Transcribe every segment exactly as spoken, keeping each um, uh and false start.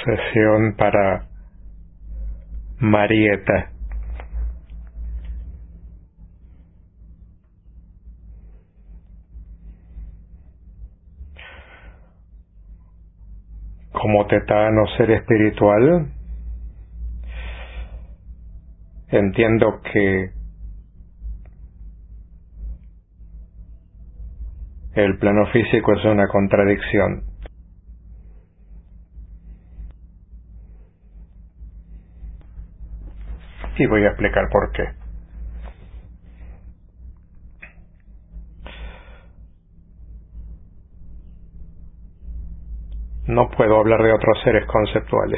Sesión para Marieta. Como tetano ser espiritual, entiendo que el plano físico es una contradicción. Y voy a explicar por qué. No puedo hablar de otros seres conceptuales,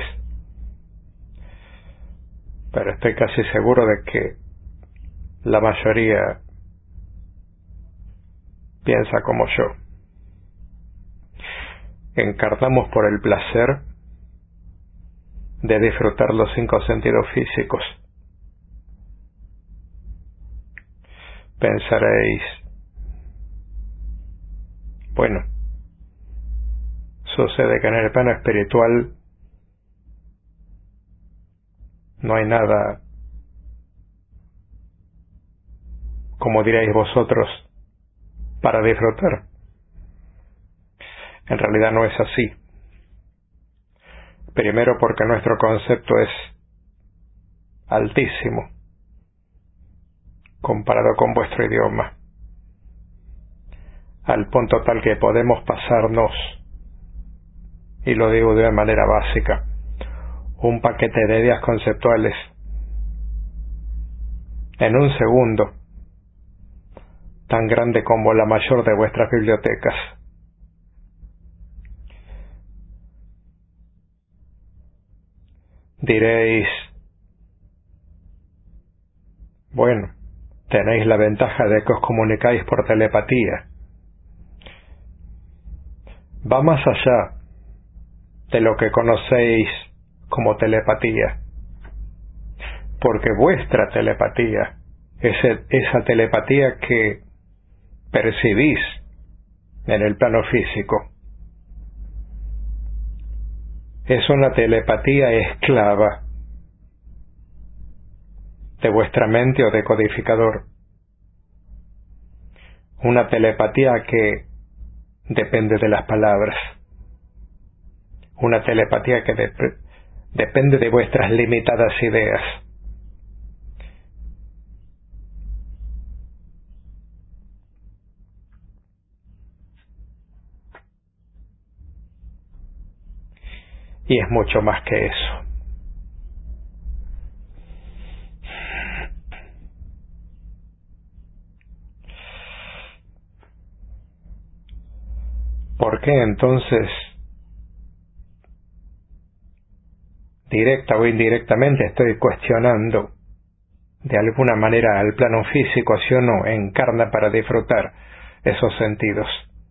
pero estoy casi seguro de que la mayoría piensa como yo. Encarnamos por el placer de disfrutar los cinco sentidos físicos. Pensaréis, bueno, sucede que en el plano espiritual no hay nada, como diréis vosotros, para disfrutar. En realidad no es así. Primero porque nuestro concepto es altísimo comparado con vuestro idioma, al punto tal que podemos pasarnos, y lo digo de una manera básica, un paquete de ideas conceptuales en un segundo, tan grande como la mayor de vuestras bibliotecas. Diréis, bueno, tenéis la ventaja de que os comunicáis por telepatía. Va más allá de lo que conocéis como telepatía, porque vuestra telepatía, ese, esa telepatía que percibís en el plano físico, es una telepatía esclava de vuestra mente o decodificador. Una telepatía que depende de las palabras. Una telepatía que de, depende de vuestras limitadas ideas. Y es mucho más que eso. ¿Por qué entonces, directa o indirectamente, estoy cuestionando de alguna manera al plano físico si o no encarna para disfrutar esos sentidos?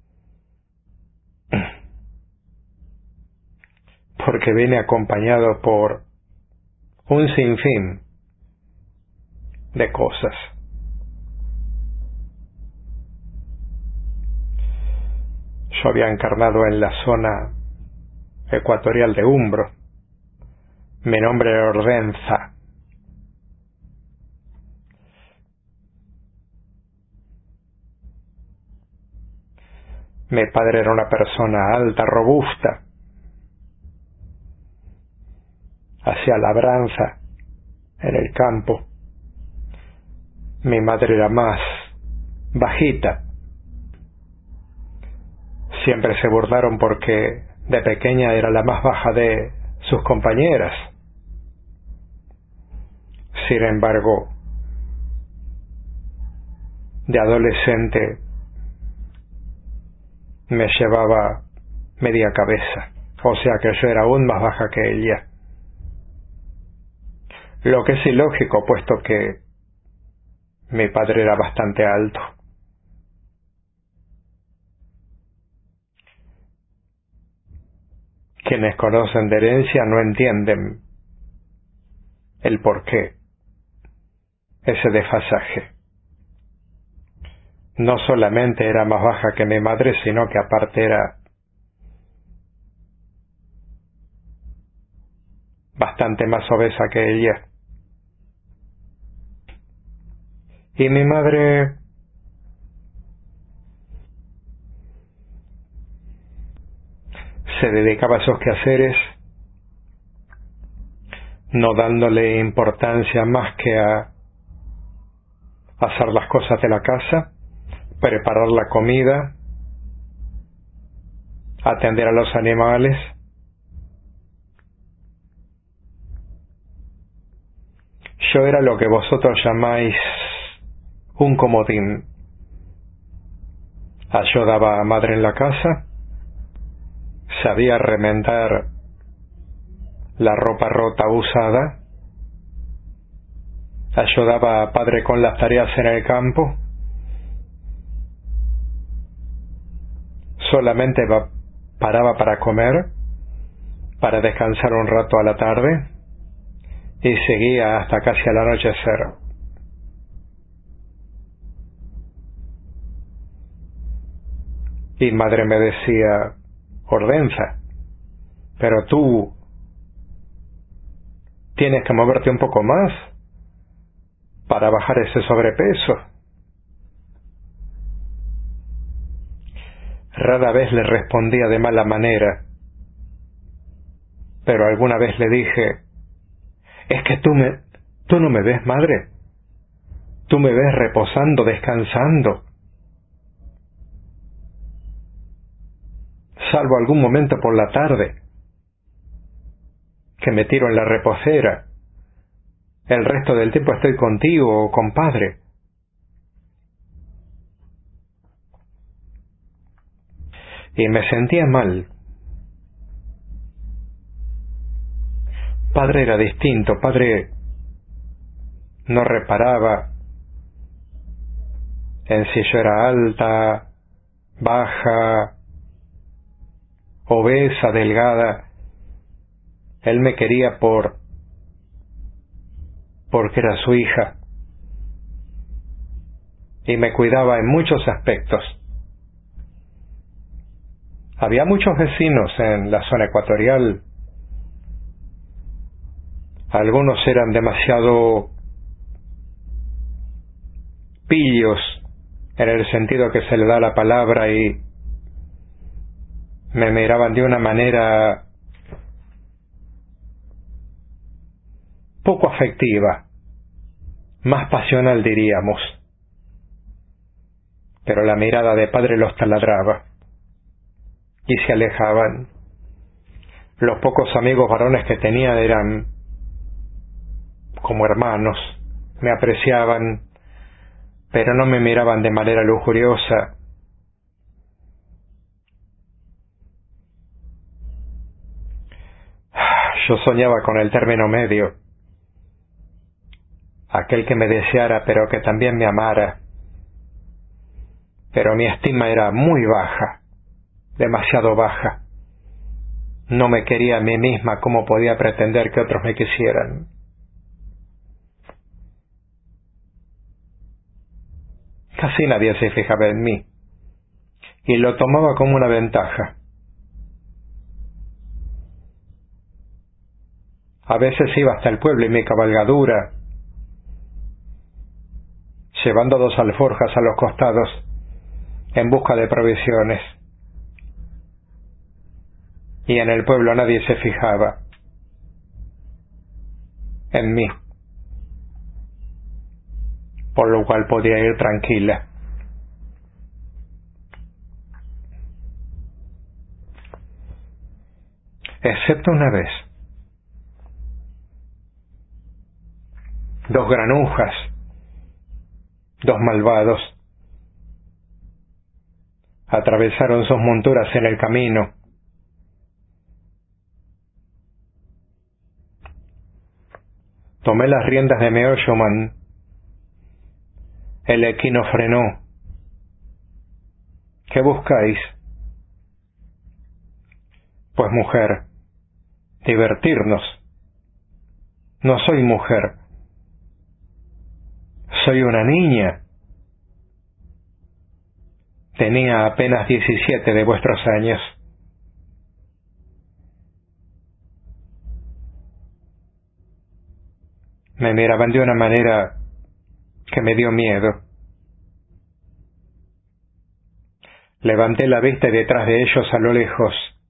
Porque viene acompañado por un sinfín de cosas. Yo había encarnado en la zona ecuatorial de Umbro. Mi nombre era Ordenza. Mi padre era una persona alta, robusta. Hacía labranza en el campo. Mi madre era más bajita. Siempre se burlaron porque de pequeña era la más baja de sus compañeras. Sin embargo, de adolescente me llevaba media cabeza, o sea que yo era aún más baja que ella. Lo que es ilógico, puesto que mi padre era bastante alto. Quienes conocen de herencia no entienden el porqué, ese desfasaje. No solamente era más baja que mi madre, sino que aparte era bastante más obesa que ella. Y mi madre se dedicaba a esos quehaceres, no dándole importancia más que a hacer las cosas de la casa, preparar la comida, atender a los animales. Yo era lo que vosotros llamáis un comodín. Ayudaba a madre en la casa, sabía remendar la ropa rota usada, ayudaba a padre con las tareas en el campo, solamente paraba para comer, para descansar un rato a la tarde y seguía hasta casi al anochecer. Y madre me decía: Ordenza, pero tú tienes que moverte un poco más para bajar ese sobrepeso. Rara vez le respondía de mala manera, pero alguna vez le dije: es que tú me, tú no me ves, madre. Tú me ves reposando, descansando. Salvo algún momento por la tarde, que me tiro en la reposera. El resto del tiempo estoy contigo o con padre. Y me sentía mal. Padre era distinto, padre no reparaba en si yo era alta, baja, obesa, delgada. Él me quería por porque era su hija y me cuidaba en muchos aspectos. Había muchos vecinos en la zona ecuatorial. Algunos eran demasiado pillos en el sentido que se le da la palabra y me miraban de una manera poco afectiva, más pasional diríamos. Pero la mirada de padre los taladraba y se alejaban. Los pocos amigos varones que tenía eran como hermanos, me apreciaban, pero no me miraban de manera lujuriosa. Yo soñaba con el término medio, aquel que me deseara pero que también me amara. Pero mi estima era muy baja, demasiado baja. No me quería a mí misma como podía pretender que otros me quisieran. Casi nadie se fijaba en mí, y lo tomaba como una ventaja. A veces iba hasta el pueblo en mi cabalgadura, llevando dos alforjas a los costados, en busca de provisiones. Y en el pueblo nadie se fijaba en mí, por lo cual podía ir tranquila. Excepto una vez. Dos granujas, dos malvados, atravesaron sus monturas en el camino. Tomé las riendas de Meoshoman. El equino frenó. ¿Qué buscáis? Pues mujer, divertirnos. No soy mujer. Soy una niña. Tenía apenas diecisiete de vuestros años. Me miraban de una manera que me dio miedo. Levanté la vista y detrás de ellos, a lo lejos,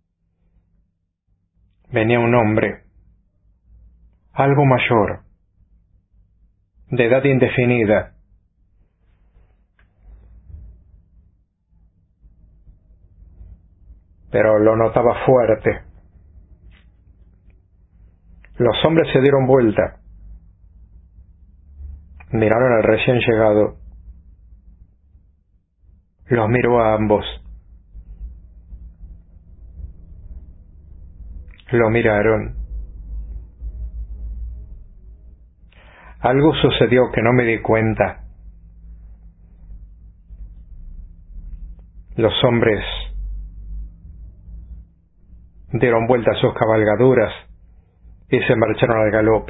venía un hombre, algo mayor, de edad indefinida. Pero lo notaba fuerte. Los hombres se dieron vuelta. Miraron al recién llegado. Los miró a ambos. Lo miraron. Algo sucedió que no me di cuenta. Los hombres dieron vuelta a sus cabalgaduras y se marcharon al galope.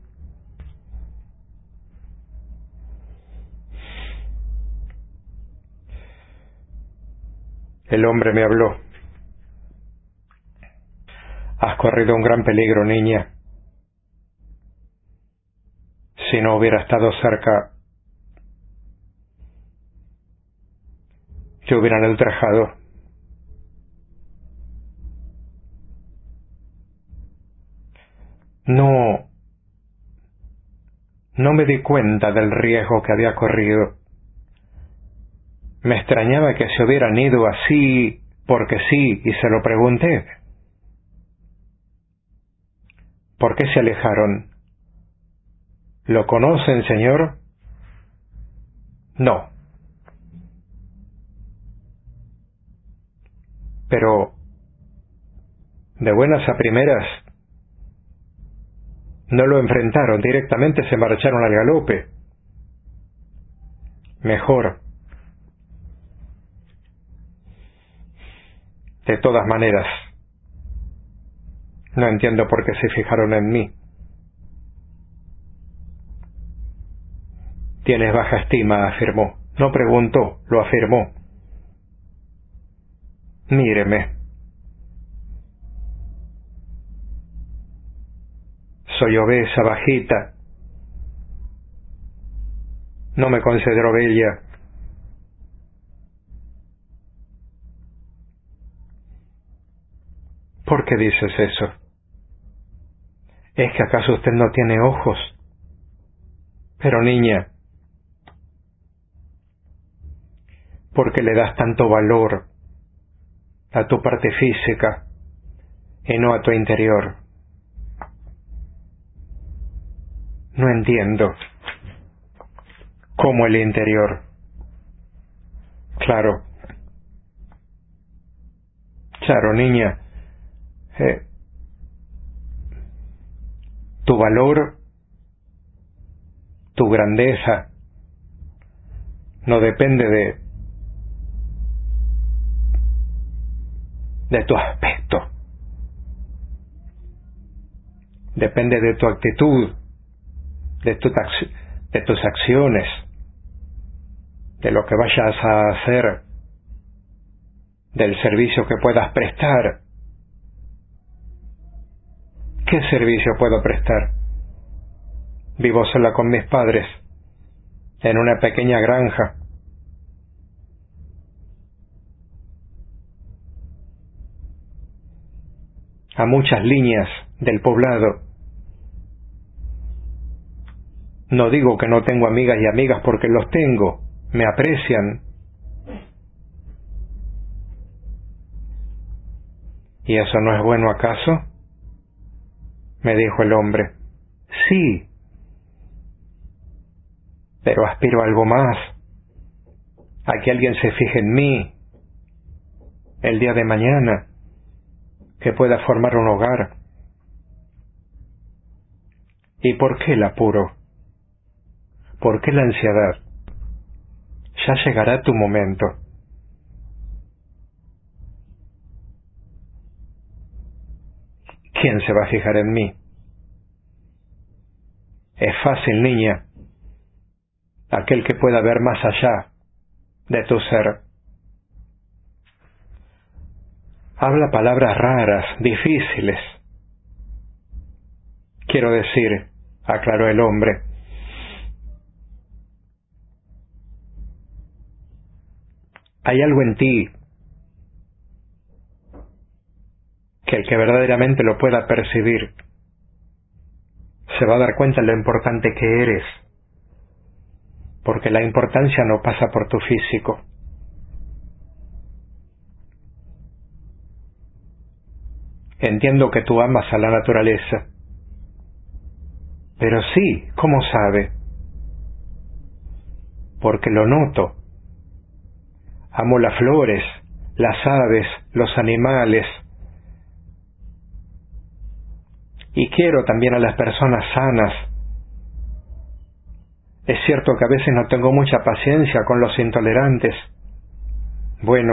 El hombre me habló. Has corrido un gran peligro, niña. Si no hubiera estado cerca, te hubieran ultrajado. No, no me di cuenta del riesgo que había corrido. Me extrañaba que se hubieran ido así porque sí, y se lo pregunté. ¿Por qué se alejaron? ¿Lo conocen, señor? No. Pero, de buenas a primeras, no lo enfrentaron, directamente se marcharon al galope. Mejor. De todas maneras, no entiendo por qué se fijaron en mí. Tienes baja estima, afirmó. No preguntó, lo afirmó. Míreme. Soy obesa, bajita. No me considero bella. ¿Por qué dices eso? ¿Es que acaso usted no tiene ojos? Pero niña, ¿por qué le das tanto valor a tu parte física y no a tu interior? No entiendo. ¿Cómo el interior? Claro. Claro, niña. Eh, tu valor, tu grandeza, no depende de, de tu aspecto. Depende de tu actitud, de, tu tax- de tus acciones, de lo que vayas a hacer, del servicio que puedas prestar. ¿Qué servicio puedo prestar? Vivo sola con mis padres, en una pequeña granja. A muchas líneas del poblado. No digo que no tengo amigas y amigas porque los tengo, me aprecian. ¿Y eso no es bueno acaso? Me dijo el hombre. Sí, pero aspiro a algo más, a que alguien se fije en mí el día de mañana, que pueda formar un hogar. ¿Y por qué el apuro? ¿Por qué la ansiedad? Ya llegará tu momento. ¿Quién se va a fijar en mí? Es fácil, niña, aquel que pueda ver más allá de tu ser. Habla palabras raras, difíciles. Quiero decir, aclaró el hombre. Hay algo en ti que el que verdaderamente lo pueda percibir se va a dar cuenta de lo importante que eres, porque la importancia no pasa por tu físico. Entiendo que tú amas a la naturaleza, pero sí, ¿cómo sabe? Porque lo noto. Amo las flores, las aves, los animales. Y quiero también a las personas sanas. Es cierto que a veces no tengo mucha paciencia con los intolerantes. Bueno,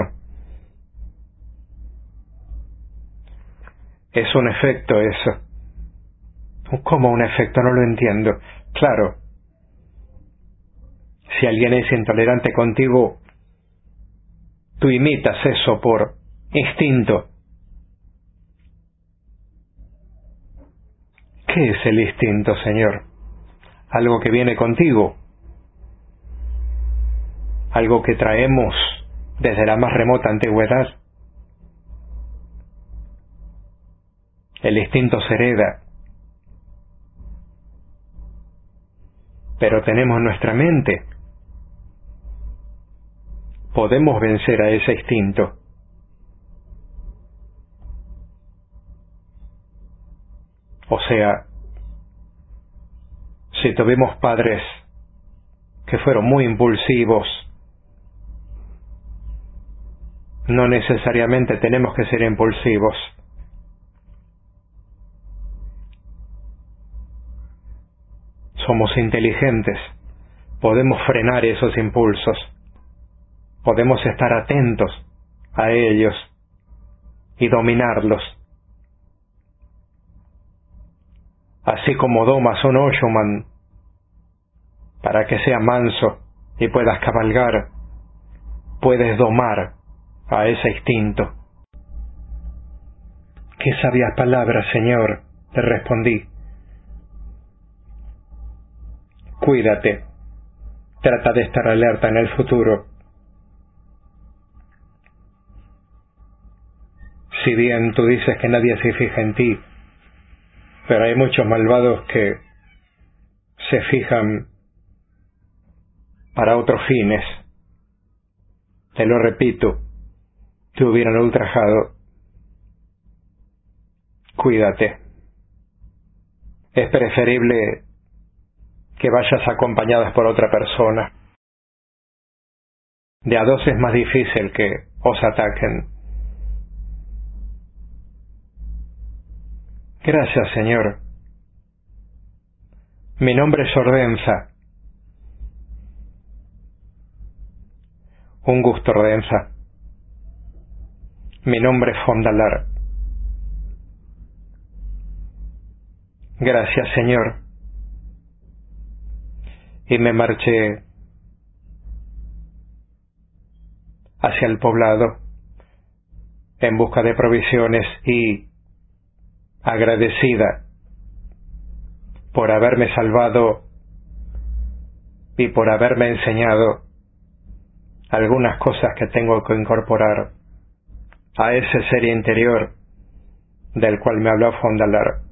es un efecto eso. ¿Cómo un efecto? No lo entiendo. Claro, si alguien es intolerante contigo, tú imitas eso por instinto. ¿Qué es el instinto, Señor? Algo que viene contigo, algo que traemos desde la más remota antigüedad. El instinto se hereda, pero tenemos nuestra mente. Podemos vencer a ese instinto. O sea, si tuvimos padres que fueron muy impulsivos, no necesariamente tenemos que ser impulsivos. Somos inteligentes, podemos frenar esos impulsos, podemos estar atentos a ellos y dominarlos. Así como domas un Oshuman para que sea manso y puedas cabalgar, puedes domar a ese instinto. ¡Qué sabias palabras, Señor!, le respondí. Cuídate, trata de estar alerta en el futuro. Si bien tú dices que nadie se fija en ti, pero hay muchos malvados que se fijan para otros fines. Te lo repito, te hubieran ultrajado. Cuídate. Es preferible que vayas acompañadas por otra persona. De a dos es más difícil que os ataquen. Gracias, Señor. Mi nombre es Ordenza. Un gusto, Ordenza. Mi nombre es Fondalar. Gracias, Señor. Y me marché hacia el poblado en busca de provisiones y agradecida por haberme salvado y por haberme enseñado algunas cosas que tengo que incorporar a ese ser interior del cual me habló Fondalar.